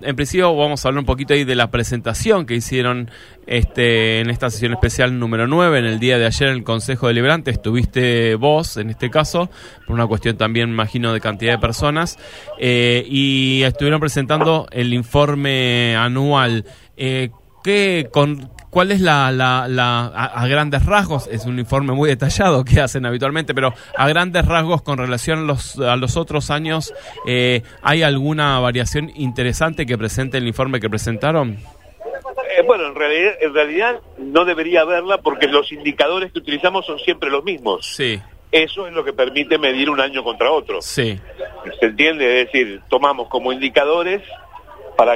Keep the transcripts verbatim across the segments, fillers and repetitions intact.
en principio vamos a hablar un poquito ahí de la presentación que hicieron este en esta sesión especial número nueve, en el día de ayer en el Consejo Deliberante. Estuviste vos, en este caso, por una cuestión también, imagino, de cantidad de personas, eh, y estuvieron presentando el informe anual. Eh, ¿qué, con, ¿Cuál es la, la, la a, a grandes rasgos? Es un informe muy detallado que hacen habitualmente, pero a grandes rasgos con relación a los, a los otros años, eh, ¿hay alguna variación interesante que presente el informe que presentaron? Eh, bueno, en realidad, en realidad no debería haberla porque los indicadores que utilizamos son siempre los mismos. Sí. Eso es lo que permite medir un año contra otro. Sí. ¿Se entiende? Es decir, tomamos como indicadores para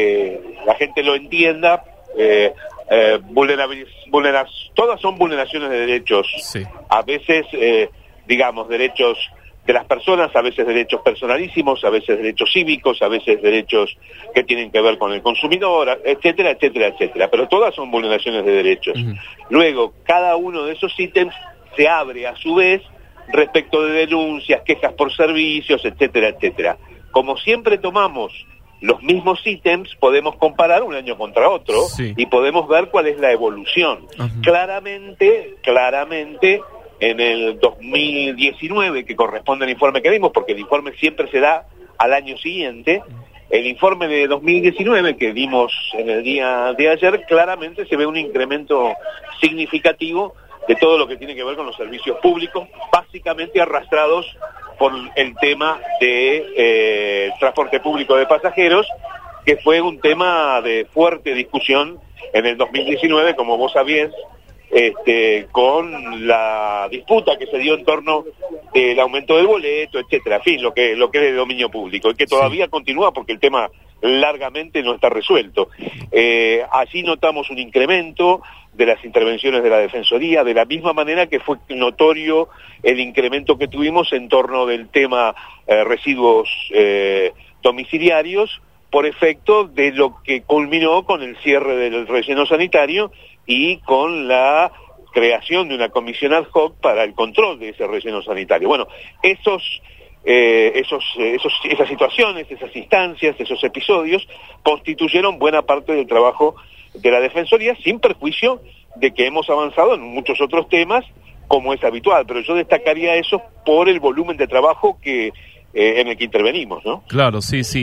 que la gente lo entienda. Eh, eh, vulnerabil, vulnera, todas son vulneraciones de derechos. Sí. A veces, eh, digamos, derechos de las personas, a veces derechos personalísimos, a veces derechos cívicos, a veces derechos que tienen que ver con el consumidor, etcétera, etcétera, etcétera. Pero todas son vulneraciones de derechos. Uh-huh. Luego, cada uno de esos ítems se abre a su vez respecto de denuncias, quejas por servicios, etcétera, etcétera. Como siempre tomamos los mismos ítems, podemos comparar un año contra otro, sí, y podemos ver cuál es la evolución. Uh-huh. Claramente, claramente, en el dos mil diecinueve, que corresponde al informe que dimos, porque el informe siempre se da al año siguiente, el informe de dos mil diecinueve que dimos en el día de ayer, claramente se ve un incremento significativo de todo lo que tiene que ver con los servicios públicos, básicamente arrastrados por el tema de eh, transporte público de pasajeros, que fue un tema de fuerte discusión en el dos mil diecinueve, como vos sabés, este, con la disputa que se dio en torno del aumento del boleto, etcétera, en fin, lo que, lo que es de dominio público, y que todavía sí continúa porque el tema largamente no está resuelto. Eh, allí notamos un incremento de las intervenciones de la Defensoría, de la misma manera que fue notorio el incremento que tuvimos en torno del tema eh, residuos eh, domiciliarios, por efecto de lo que culminó con el cierre del relleno sanitario y con la creación de una comisión ad hoc para el control de ese relleno sanitario. Bueno, esos Eh, esos, esos, esas situaciones, esas instancias, esos episodios constituyeron buena parte del trabajo de la Defensoría, sin perjuicio de que hemos avanzado en muchos otros temas, como es habitual, pero yo destacaría eso por el volumen de trabajo que eh, en el que intervenimos, ¿no? Claro, sí, sí.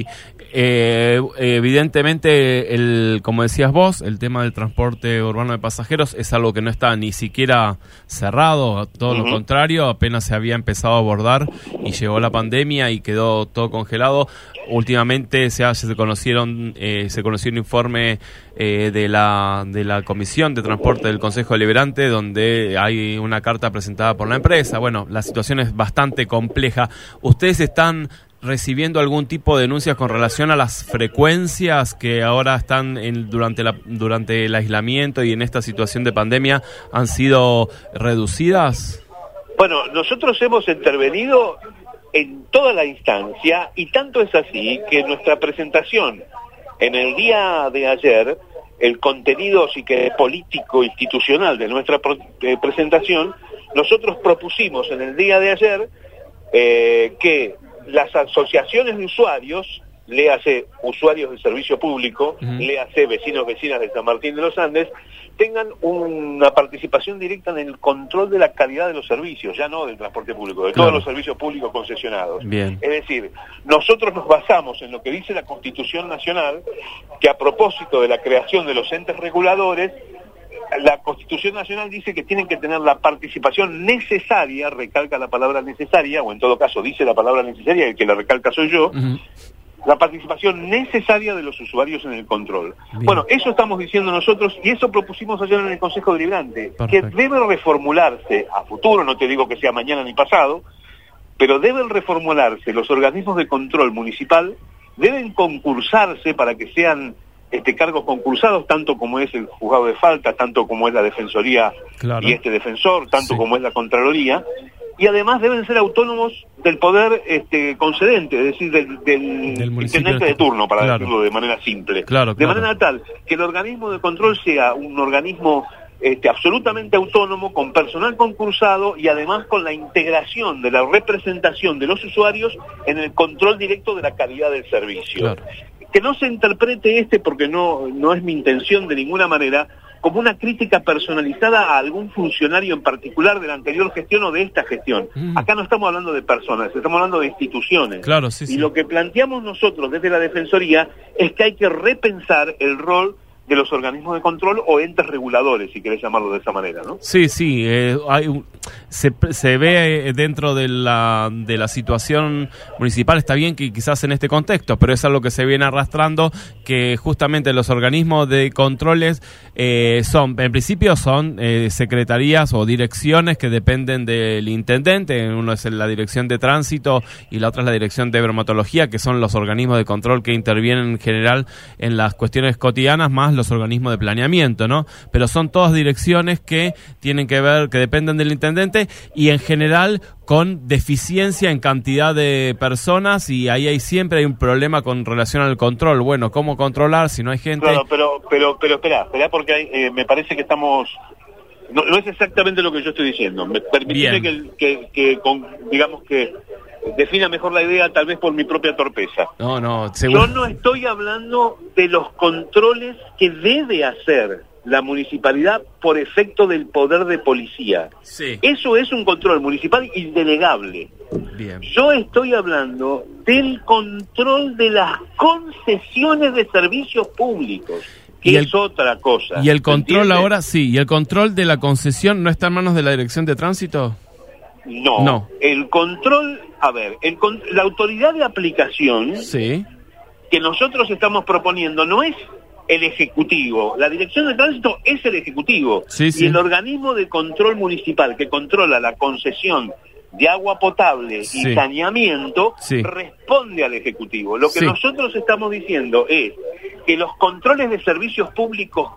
Eh, evidentemente, el, como decías vos, el tema del transporte urbano de pasajeros es algo que no está ni siquiera cerrado, todo uh-huh. lo contrario, apenas se había empezado a abordar y llegó la pandemia y quedó todo congelado. Últimamente se, se conocieron eh, se conoció un informe eh, de la de la Comisión de Transporte del Consejo Deliberante, donde hay una carta presentada por la empresa. Bueno, la situación es bastante compleja. ¿Ustedes están recibiendo algún tipo de denuncias con relación a las frecuencias que ahora están en, durante la durante el aislamiento y en esta situación de pandemia han sido reducidas? Bueno, nosotros hemos intervenido en toda la instancia, y tanto es así que nuestra presentación en el día de ayer, el contenido sí que político institucional de nuestra pro, eh, presentación, nosotros propusimos en el día de ayer eh, que las asociaciones de usuarios, léase usuarios del servicio público, uh-huh. léase vecinos, vecinas de San Martín de los Andes, tengan una participación directa en el control de la calidad de los servicios, ya no del transporte público, de claro. todos los servicios públicos concesionados. Bien. Es decir, nosotros nos basamos en lo que dice la Constitución Nacional, que a propósito de la creación de los entes reguladores, la Constitución Nacional dice que tienen que tener la participación necesaria, recalca la palabra necesaria, o en todo caso dice la palabra necesaria, el que la recalca soy yo, uh-huh. la participación necesaria de los usuarios en el control. Bien. Bueno, eso estamos diciendo nosotros y eso propusimos ayer en el Consejo Deliberante, que debe reformularse a futuro, no te digo que sea mañana ni pasado, pero deben reformularse los organismos de control municipal, deben concursarse para que sean este cargos concursados, tanto como es el juzgado de falta, tanto como es la Defensoría claro. y este defensor, tanto sí. como es la Contraloría, y además deben ser autónomos del poder este concedente, es decir, del, del, del intendente de turno, para claro. decirlo de manera simple. Claro, de claro. manera tal que el organismo de control sea un organismo este, absolutamente autónomo, con personal concursado y además con la integración de la representación de los usuarios en el control directo de la calidad del servicio. Claro. que no se interprete este, porque no, no es mi intención de ninguna manera, como una crítica personalizada a algún funcionario en particular de la anterior gestión o de esta gestión. Mm. Acá no estamos hablando de personas, estamos hablando de instituciones. Claro, sí, y sí. lo que planteamos nosotros desde la Defensoría es que hay que repensar el rol de los organismos de control o entes reguladores, si querés llamarlo de esa manera, ¿no? Sí, sí, eh, hay un, se, se ve dentro de la, de la situación municipal, está bien que quizás en este contexto, pero es algo que se viene arrastrando, que justamente los organismos de controles eh, son, en principio son eh, secretarías o direcciones que dependen del intendente, uno es la dirección de tránsito y la otra es la dirección de bromatología, que son los organismos de control que intervienen en general en las cuestiones cotidianas, más los organismos de planeamiento, ¿no? Pero son todas direcciones que tienen que ver, que dependen del intendente y en general con deficiencia en cantidad de personas, y ahí hay siempre hay un problema con relación al control. Bueno, ¿cómo controlar si no hay gente? Claro, pero pero pero espera, espera porque hay, eh, me parece que estamos no, no es exactamente lo que yo estoy diciendo. Me permíteme que, que, que con, digamos que defina mejor la idea, tal vez por mi propia torpeza. No, no, seguro. Yo no estoy hablando de los controles que debe hacer la municipalidad por efecto del poder de policía. Sí. Eso es un control municipal indelegable. Bien. Yo estoy hablando del control de las concesiones de servicios públicos, que y el, es otra cosa. ¿Y el control ¿entiendes? ahora sí? ¿Y el control de la concesión no está en manos de la Dirección de Tránsito? No, no. El control, a ver, el, la autoridad de aplicación sí. que nosotros estamos proponiendo no es el Ejecutivo. La Dirección de Tránsito es el Ejecutivo. Sí, sí. Y el organismo de control municipal que controla la concesión de agua potable sí. y saneamiento sí. responde al Ejecutivo. Lo que sí. nosotros estamos diciendo es que los controles de servicios públicos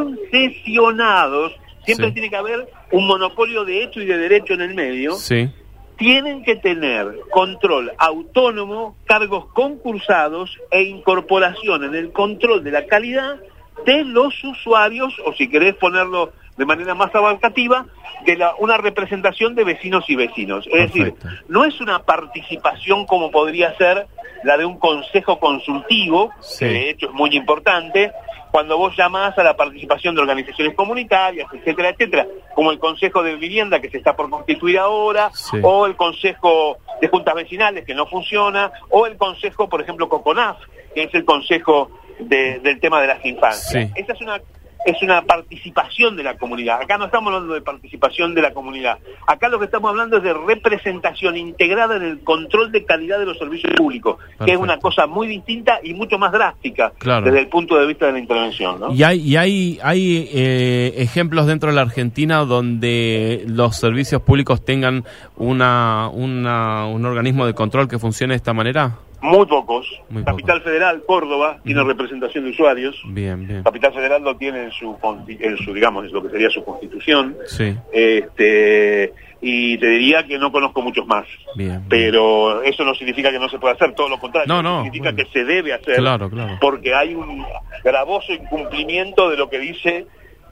concesionados, siempre sí. tiene que haber un monopolio de hecho y de derecho en el medio, sí. tienen que tener control autónomo, cargos concursados e incorporación en el control de la calidad de los usuarios, o si querés ponerlo de manera más abarcativa, de la, una representación de vecinos y vecinos. Es Perfecto. decir, no es una participación como podría ser la de un consejo consultivo, sí. que de hecho es muy importante, cuando vos llamás a la participación de organizaciones comunitarias, etcétera, etcétera, como el Consejo de Vivienda que se está por constituir ahora, sí. o el Consejo de Juntas Vecinales que no funciona, o el Consejo, por ejemplo, COCONAF, que es el Consejo de, del tema de las infancias. Sí. Esa es una es una participación de la comunidad. Acá no estamos hablando de participación de la comunidad. Acá lo que estamos hablando es de representación integrada en el control de calidad de los servicios públicos, Perfecto. que es una cosa muy distinta y mucho más drástica claro. desde el punto de vista de la intervención, ¿no? Y hay y hay hay eh, ejemplos dentro de la Argentina donde los servicios públicos tengan una, una un organismo de control que funcione de esta manera. Muy pocos. Muy Capital poco. Federal, Córdoba, uh-huh. tiene representación de usuarios. Bien, bien. Capital Federal lo tiene en su, en su digamos, en lo que sería su constitución. Sí. Este, y te diría que no conozco muchos más. Bien. Pero eso no significa que no se pueda hacer, todo lo contrario. No, no. Significa bueno. que se debe hacer. Claro, claro. Porque hay un gravoso incumplimiento de lo que dice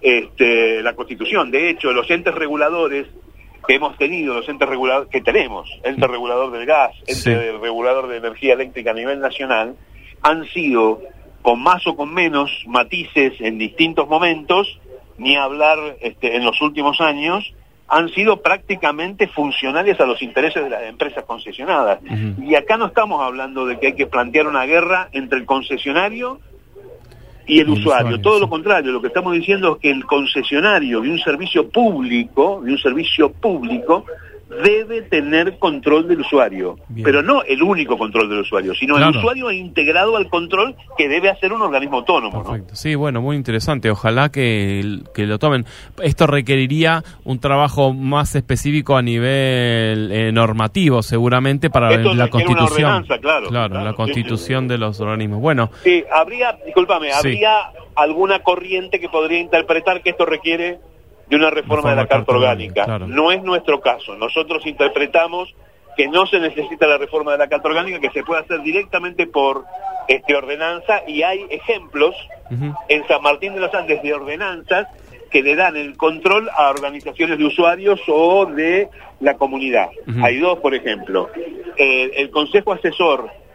este, la Constitución. De hecho, los entes reguladores que hemos tenido, los entes reguladores que tenemos, ente regulador del gas, ente sí. regulador de energía eléctrica a nivel nacional, han sido, con más o con menos matices en distintos momentos, ni hablar este, en los últimos años, han sido prácticamente funcionales a los intereses de las empresas concesionadas. Uh-huh. Y acá no estamos hablando de que hay que plantear una guerra entre el concesionario y el, el usuario, usuario, todo sí. lo contrario, lo que estamos diciendo es que el concesionario de un servicio público, de un servicio público, debe tener control del usuario, Bien. pero no el único control del usuario, sino claro. el usuario integrado al control que debe hacer un organismo autónomo. Perfecto. ¿no? Sí, bueno, muy interesante, ojalá que, que lo tomen. Esto requeriría un trabajo más específico a nivel eh, normativo, seguramente, para Esto la Constitución. Una ordenanza, claro, claro, claro, la Constitución sí, sí. de los organismos. Bueno. Sí, habría, discúlpame, sí. habría alguna corriente que podría interpretar que esto requiere de una reforma, reforma de la Carta Orgánica. Claro. No es nuestro caso. Nosotros interpretamos que no se necesita la reforma de la Carta Orgánica, que se puede hacer directamente por este, ordenanza, y hay ejemplos uh-huh. en San Martín de los Andes de ordenanzas que le dan el control a organizaciones de usuarios o de la comunidad. Uh-huh. Hay dos, por ejemplo. Eh, el Consejo Asesor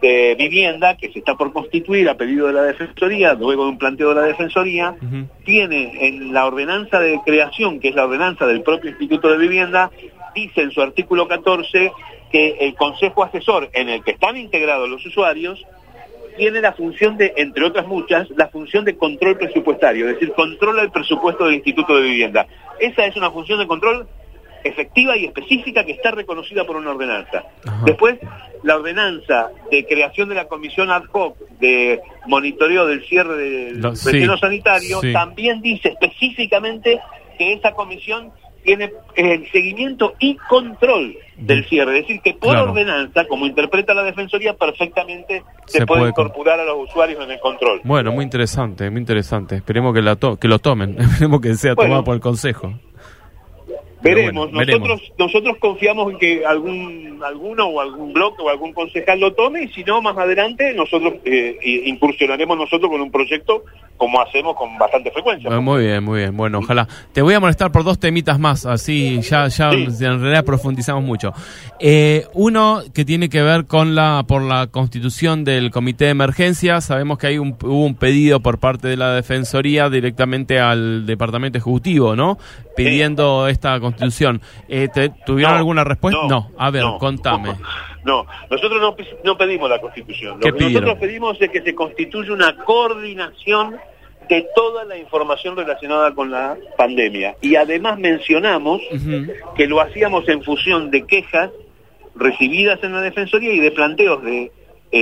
de Vivienda, que se está por constituir a pedido de la Defensoría, luego de un planteo de la Defensoría, uh-huh. tiene en la ordenanza de creación, que es la ordenanza del propio Instituto de Vivienda, dice en su artículo catorce que el Consejo Asesor, en el que están integrados los usuarios, tiene la función de, entre otras muchas, la función de control presupuestario, es decir, controla el presupuesto del Instituto de Vivienda. Esa es una función de control efectiva y específica que está reconocida por una ordenanza. Ajá. Después, la ordenanza de creación de la comisión ad hoc de monitoreo del cierre del Lo, relleno sí, sanitario sí. también dice específicamente que esa comisión tiene el seguimiento y control del cierre, es decir, que por claro. ordenanza, como interpreta la Defensoría, perfectamente se, se puede, puede incorporar a los usuarios en el control. Bueno, muy interesante, muy interesante. Esperemos que, la to- que lo tomen, esperemos que sea bueno, tomado por el Consejo. Veremos. Bueno, nosotros veremos. nosotros confiamos en que algún alguno o algún bloque o algún concejal lo tome, y si no, más adelante nosotros eh, incursionaremos nosotros con un proyecto como hacemos con bastante frecuencia. Bueno, muy bien, muy bien. Bueno, ojalá. Te voy a molestar por dos temitas más, así ya ya sí. en realidad profundizamos mucho. Eh, uno que tiene que ver con la por la constitución del Comité de Emergencia. Sabemos que hay un, hubo un pedido por parte de la Defensoría directamente al Departamento Ejecutivo, ¿no? Pidiendo sí. esta constitución. Eh, ¿te, ¿Tuvieron no, alguna respuesta? No. no. A ver, no, contame. No, nosotros no, no pedimos la constitución. Lo ¿Qué que pidieron? Nosotros pedimos es que se constituya una coordinación de toda la información relacionada con la pandemia. Y además mencionamos uh-huh. que lo hacíamos en función de quejas recibidas en la Defensoría y de planteos de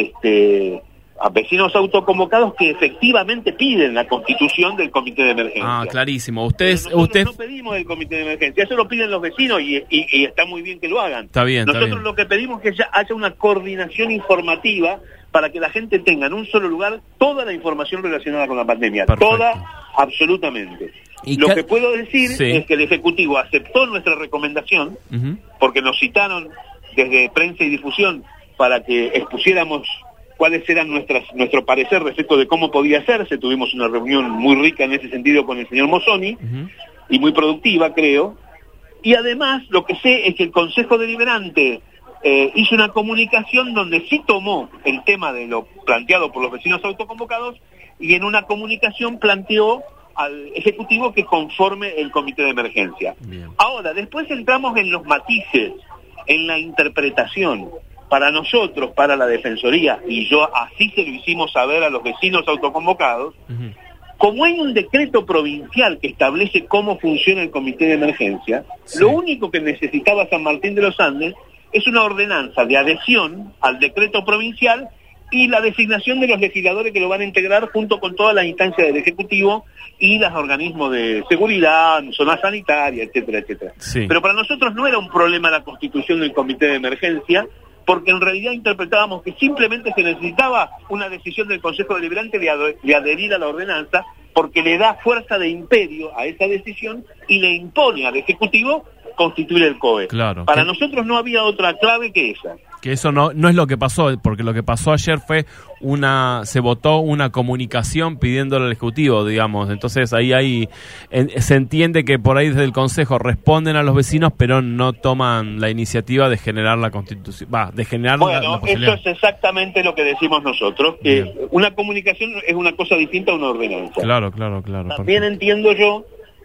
este a vecinos autoconvocados que efectivamente piden la constitución del Comité de Emergencia. Ah, clarísimo. Ustedes, nosotros usted... no pedimos el Comité de Emergencia, eso lo piden los vecinos y, y, y está muy bien que lo hagan. Está bien, Nosotros está bien. lo que pedimos es que haya una coordinación informativa para que la gente tenga en un solo lugar toda la información relacionada con la pandemia. Perfecto. Toda, absolutamente. ¿Y lo qué? que puedo decir sí. es que el Ejecutivo aceptó nuestra recomendación, uh-huh. porque nos citaron desde prensa y difusión para que expusiéramos cuáles eran nuestras nuestro parecer respecto de cómo podía hacerse. Tuvimos una reunión muy rica en ese sentido con el señor Mozzoni, uh-huh. y muy productiva, creo. Y además, lo que sé es que el Consejo Deliberante eh, hizo una comunicación donde sí tomó el tema de lo planteado por los vecinos autoconvocados, y en una comunicación planteó al Ejecutivo que conforme el Comité de Emergencia. Bien. Ahora, después entramos en los matices, en la interpretación. Para nosotros, para la Defensoría, y yo así se lo hicimos saber a los vecinos autoconvocados, uh-huh. como hay un decreto provincial que establece cómo funciona el Comité de Emergencia, sí. lo único que necesitaba San Martín de los Andes es una ordenanza de adhesión al decreto provincial y la designación de los legisladores que lo van a integrar junto con todas las instancias del Ejecutivo y los organismos de seguridad, zona sanitaria, etcétera, etcétera. Sí. Pero para nosotros no era un problema la constitución del Comité de Emergencia, porque en realidad interpretábamos que simplemente se necesitaba una decisión del Consejo Deliberante de, ad- de adherir a la ordenanza, porque le da fuerza de imperio a esa decisión y le impone al Ejecutivo constituir el C O E. Claro, Para que... nosotros no había otra clave que esa. Que eso no no es lo que pasó, porque lo que pasó ayer fue una se votó una comunicación pidiéndole al Ejecutivo, digamos. Entonces ahí hay en, se entiende que por ahí desde el Consejo responden a los vecinos, pero no toman la iniciativa de generar la constitución, va, de generar bueno, la, la posibilidad. Eso es exactamente lo que decimos nosotros, que Bien. una comunicación es una cosa distinta a una ordenanza. Claro, claro, claro. También perfecto. entiendo yo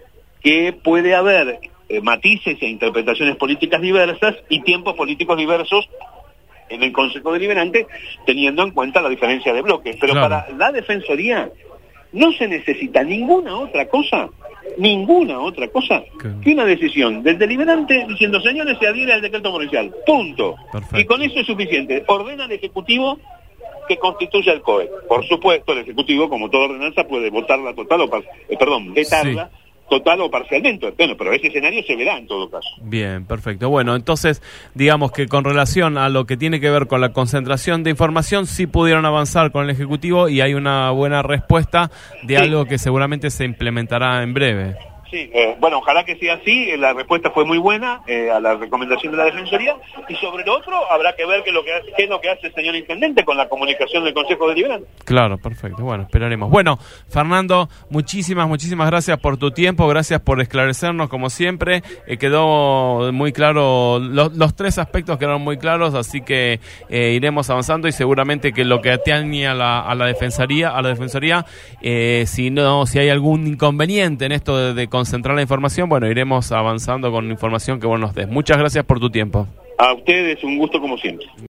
que puede haber eh, matices e interpretaciones políticas diversas y tiempos políticos diversos en el Consejo Deliberante, teniendo en cuenta la diferencia de bloques. Pero claro. para la Defensoría no se necesita ninguna otra cosa, ninguna otra cosa, ¿Qué? que una decisión del deliberante diciendo, señores, se adhiere al decreto provincial, punto. Perfecto. Y con eso es suficiente. Ordena al Ejecutivo que constituya el C O E. Por supuesto, el Ejecutivo, como toda ordenanza, puede votarla total o par- eh, perdón, vetarla. Sí. total o parcialmente, bueno, pero ese escenario se verá en todo caso. Bien, perfecto. Bueno, entonces, digamos que con relación a lo que tiene que ver con la concentración de información, sí pudieron avanzar con el Ejecutivo y hay una buena respuesta de sí. algo que seguramente se implementará en breve. Sí, eh, bueno, ojalá que sea así, eh, la respuesta fue muy buena eh, a la recomendación de la Defensoría, y sobre lo otro habrá que ver qué, lo que, qué es lo que hace el señor Intendente con la comunicación del Consejo Deliberante. Claro, perfecto, bueno, esperaremos. Bueno, Fernando, muchísimas, muchísimas gracias por tu tiempo, gracias por esclarecernos como siempre, eh, quedó muy claro, lo, los tres aspectos quedaron muy claros, así que eh, iremos avanzando y seguramente que lo que atañe a la, a la Defensoría, a la Defensoría eh, si no, si hay algún inconveniente en esto de, de concentrar la información, bueno, iremos avanzando con información que vos nos des. Muchas gracias por tu tiempo. A ustedes un gusto como siempre.